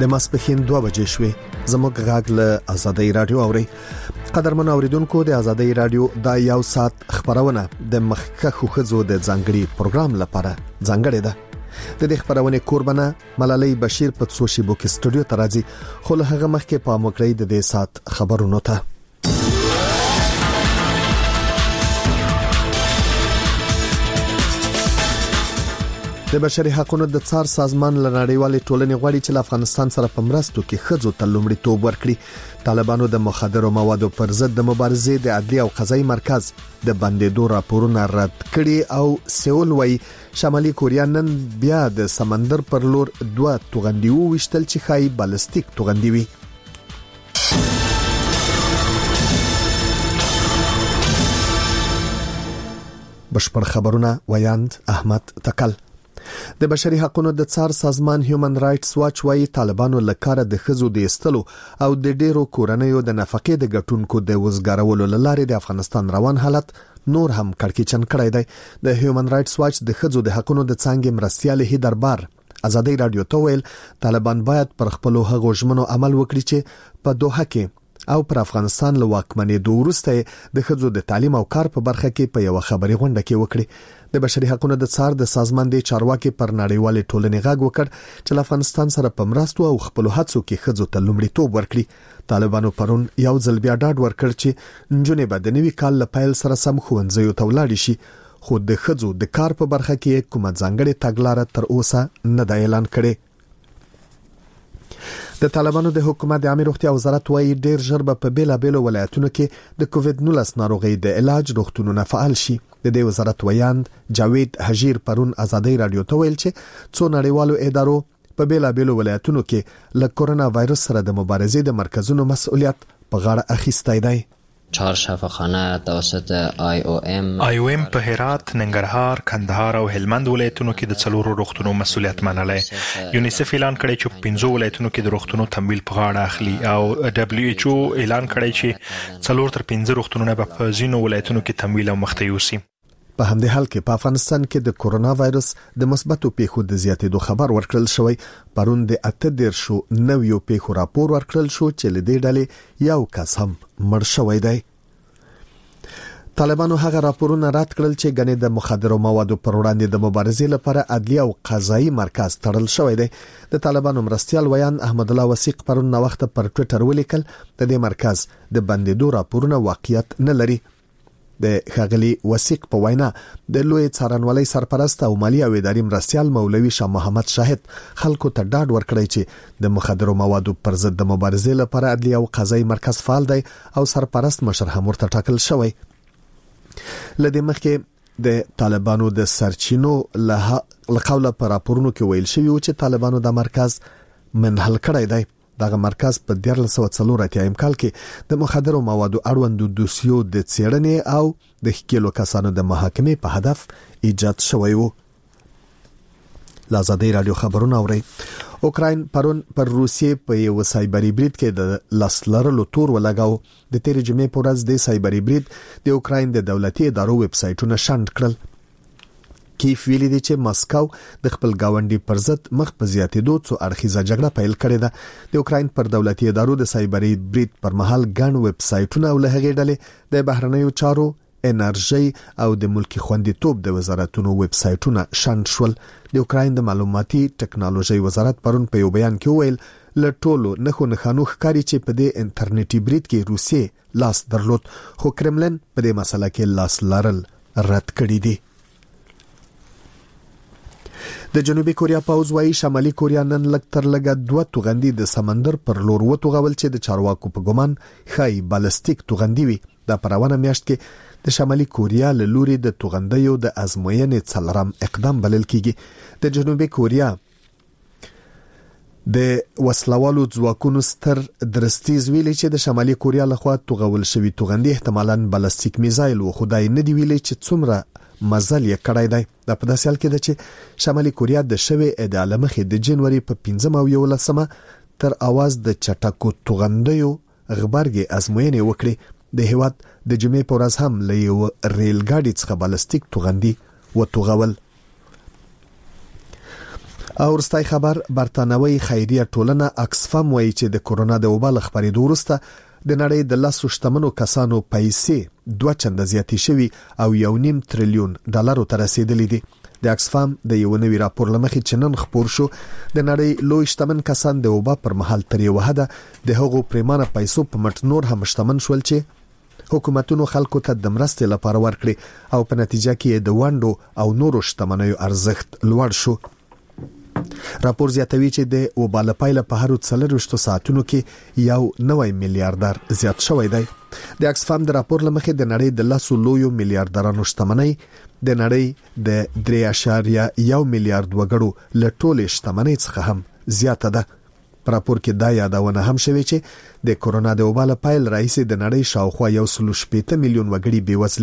د ماسپښین 2 بجې شوې. زموږ غاګ له آزادۍ رادیو اوري. قدرمن اوریدونکو، د آزادۍ رادیو دا یو سات خبرونه د مخکښو ښځو د ځانګړي پروګرام لپاره ځانګړې ده. د دې خبرونه کوربنه ملالۍ بشیر په سوشيبو کې سټوډیو ته راځي، خو له هغه مخکې په مکرې د دې سات خبرونو ته. د بشري حقوقو د څار سازمان لنړیوالې ټولنې غواړي چې افغانستان سره په مرستو کې ښځو ته لومړیتوب ورکړي. طالبانو د مخدرو موادو پر ضد د مبارزې د عدلي او قضایي مرکز د بندیدو راپورونه رد کړي او سیول وایي شمالي کوریا نن بیا د سمندر پر لور 2 توغندي وشتل چې خای بالستیک توغندي وي. بشپړ خبرونه ویاند احمد تکل. د بشري حقوقو د څار سازمان هیومن رائټس واچ وايي طالبانو لکاره د ښځو د استلو او د ډیرو کورنیو د نفقې د ګټونکو د وزګارولو لاره د افغانستان روان حالت نور هم کړکېچن کړی دی. د هیومن رائټس واچ د ښځو د حقوقو د څنګه مرستيال هیدربار آزادۍ رادیو ته ویل طالبان باید پر خپل هغو ژمنو عمل وکړي چې په دوحه کې او پر افغانستان له واکمنۍ وروسته د ښځو د تعلیم او کار په برخه کې په یو خبري غونډه کې وکړي. د بشري حقوقو د څار د سازمان د چارواکي پر نړیوالې ټولنې غږ وکړ چې افغانستان سره په مرستو او خپل هڅو کې ښځو ته لومړیتوب ورکړي. طالبانو پرون یو ځل بیا ډاډ ورکړ چې نجونې به د نوي کال له پیل سره سم ښوونځیو ته ولاړ شي، خو د ښځو د کار په برخه کې کومه ځانګړې تګلارې تر اوسه نه د اعلان کړي. د طالبانو د حکومت د عامه روغتیا وزارت وايي ډیر ژر به په بیلابېلو ولایتونو کې د کووډ-19 ناروغي د علاج روغتونونه فعال شي. د دې وزارت ویاند جاوید حجیر پرون آزادۍ رادیو ته ویل چې څو نړیوالو ادارو په بیلابېلو ولایتونو کې له کورونا وایرس سره د مبارزې د مرکزونو مسؤلیت په غاړه اخیستی دی. 4 شفاخانه توسط آی او ام په هرات، ننګرهار، کندهار او هلمند ولایتونو کې د 4 روغتونو مسؤلیت منلای. یونیسف اعلان کړی چې 15 ولایتونو کې د روغتونو تمویل په غاړه اخلي او دبليو ایچ او اعلان کړی چې 4 تر 15 روغتونونه په ځینو ولایتونو کې تمویل او مخته یوسي. په همدې حال کې په افغانستان کې د کورونا وایرس د مثبتو پیښو د زیاتېدو خبر ورکړل شوی. پرون د 18 نویو پیښو راپور ورکړل شو چې له دې ډلې یو کس هم مړ شوی دی. طالبانو هغه راپورونه رد کړل چې غنې د مخدرو موادو پر وړاندې د مبارزې لپاره عدلي او قضایي مرکز تړل شوی دی. د طالبانو مرستيال ویان احمد الله وثیق پرون نو وخت پر ټوئیټر ولیکل د دې مرکز د بندیدو راپورونه واقعیت نه لري. د خغلی وثیق په وینا د لوی څارنوالۍ سرپرست او مالی او اداري مرستيال مولوي شاه محمد شاهد خلکو ته ډاډ ورکړی چې د مخدرو موادو پر ضد د مبارزې لپاره عدلي او قضایي مرکز فعال دی او سرپرست مشر هم ورته ټاکل شوی. لدې مخکې د طالبانو د سرچینو له قوله پر راپورونو کې ویل شوی چې طالبانو د مرکز منحل کړی دی. دغه مرکز په 1940 کال کې د مخدرو موادو اړوند دوسیو د څېړنې او د ښکېلو کسانو د محاکمې په هدف ایجاد شوی و. لازادۍ رادیو خبرونه اوري. اوکراین پرون پر روسیې په یو سایبری برید کې د لاسلرلو تور ولګاو. د تیرې جمعې په ورځ د سایبری برید د اوکراین د دولتي ادارو ویب سایټونه شنډ کړل. کیف ویلي دی چې ماسکو د خپل گاونډي پر ضد مخ په زیاتېدو څو اړخیزه جګړه پیل کړې ده. د اوکراین پر دولتي ادارو د سایبری برید پر مهال ګڼ ویب سایټونه او له هغې ډلې د بهرنیو چارو، انرژي او د ملکی خوندیتوب د وزارتونو ویب سایټونه شنډ شول. د اوکراین د معلوماتي ټکنالوژي وزارت پرون په یو بیان کې ویل له ټولو نخو ښکاری چې په دې انټرنیټي برید کې روسیې لاس درلود، خو کرملن په دې مسله کې لاس لرل رد کړی دی. د جنوبي کوریا پوز وايي شمالي کوریا نن لږ تر لږه 2 توغندي د سمندر پر لور وتوغول چې د چارواکو په ګمان خای بالستیک توغندي وي. د پرونه میاشت کې د شمالي کوریا له لوري د توغندیو د ازموینې څلرم اقدام بلل کیږي. د جنوبي کوریا د وسلوالو ځواکونو ستر درستیز ویلي چې د شمالي کوریا لخوا توغول شوی توغندي احتمالاً بالستیک میزایل و خدای نه دی ویلي چې څومره مزل یې کړی دی. د په داسې حال کې ده چې شمالي کوریا د شوی ادعا مخې د جنوري په 15 او 11 تر اواز د چټکو توغندیو غبرګي ازموینې وکړي. د هیواد د جمعې په ورځ هم له یو ریل ګاډي څخه بالستیک توغندي وتوغول. او ورستای خبر برتانوي خیریه ټولنه اکسفام وایي چې د کورونا د وبا خبرې وروسته د نړۍ د 10 شتمنو کسانو پیسې 2 چنده زیاتې شوي او 1.5 تریلیون ډالر ته رسیدلې دي. د اکسفام د یو نوي راپور لمخې چنن خبر شو د نړۍ لوی شتمن کسان د وبا پر مهال تر یو حد د هغو پریمانه پیسو په مټ نور هم شتمن شول چې حکومتونو خلکو ته د مرستې لپاره ورکړي او په نتیجه کې د وانډو او نورو شتمنیو ارزښت لوړ شو. راپور زیاتوي چې د وبا لپاره په هر 24 ساعتونو کې یو 9 میلیارډر زیات شوی دی. د اکسفام د راپور لمخې د نړۍ د 10 لویو میلیارډرانو شتمنۍ د نړۍ د 3.1 میلیارډ وګړو له ټولې شتمنۍ څخه هم زیاته ده. په راپور کې دا یادونه هم شوې چې د کورونا د وبا لپاره رئیس د نړۍ شاوخوا 1.8 میلیون وګړي بېوزله